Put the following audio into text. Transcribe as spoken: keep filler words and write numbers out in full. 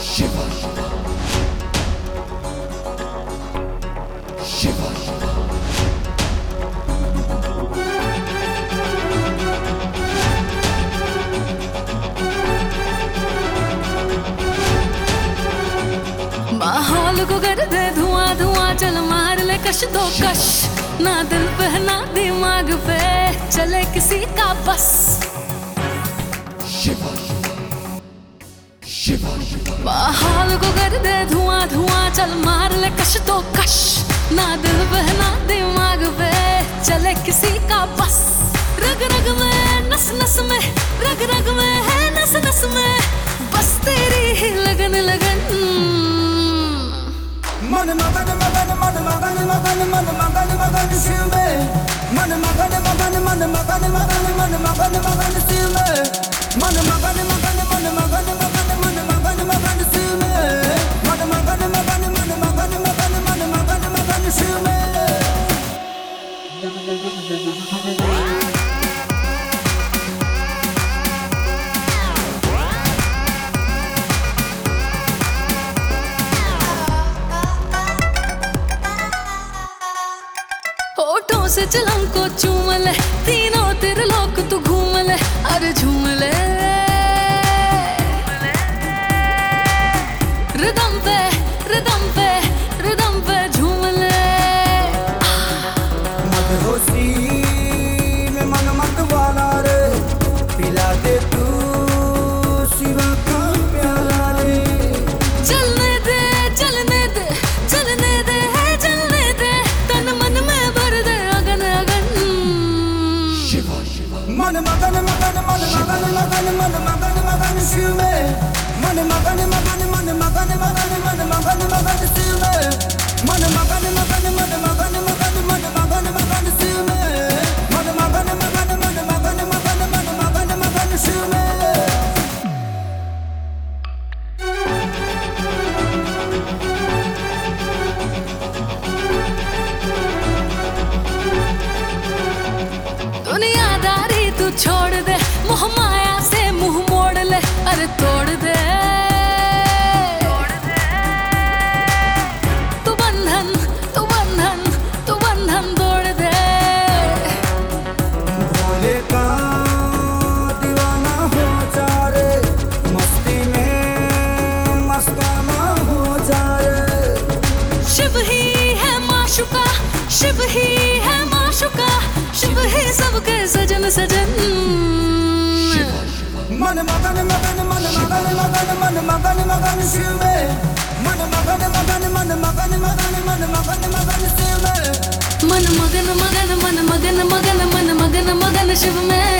Shiva, Shiva, माहौल को कर दे धुआं धुआं, चल मार ले कश दो कश, ना दिल पे ना दिमाग पे चले किसी का बस। Shiva, Shiva, माहौल को कर दे धुआं धुआं, चल मार ले कश दो कश, ना दिल पे ना दिमाग पे चले किसी का बस। रग रग में नस नस में, रग रग में है नस नस में, बस तेरी ही लगन लगन। मन मगन मगन मन मगन मगन मन मगन मगन शिव में, मन मगन मगन मन मगन मगन मन मगन मगन शिव में, मन मगन मगन मन मगन मगन मन मगन मगन शिव में, मन मगन मगन मन मगन मगन मन मगन मगन शिव में। होठों से चलम को चूम ले, तीनों तेरे लोक तू घूम ले, अरे झूम ले। रिदम पे रिदम पे रिदम पे झूम ले। मदहोशी में मन मत वाला रे, पिला दे तू शिवा का प्याला रे। चलने दे चलने दे चलने दे है चलने दे, तन मन में भर दे अगन अगन। Shiva, Shiva, मन मगन मगन मन मगन मगन मन मगन मगन शिव में, मन मगन मगन मन मगन मगन मन मगन मगन शिव में, मन मगन मगन मन मगन मगन मन मगन मगन शिव में, मन मगन मगन मन मगन मगन मन मगन मगन शिव में। दुनियादारी तू छोड़ दे, मोह माया से मुंह मोड़ ले, अरे तोड़ दे। तू बंधन तू बंधन तू बंधन तोड़ दे। भोले का दीवाना हो जा रे, मस्ती में मस्ताना हो जा रे। शिव ही है माशुका, शिव ही है माशुका, शिव ही सबके सजन सजन। मन मगन मगन मन मगन मगन मन मगन मगन शिव में, मन मगन मगन मन मगन मगन मन मगन मगन शिव में, मन मगन मगन मन मगन मगन मन मगन मगन शिव में।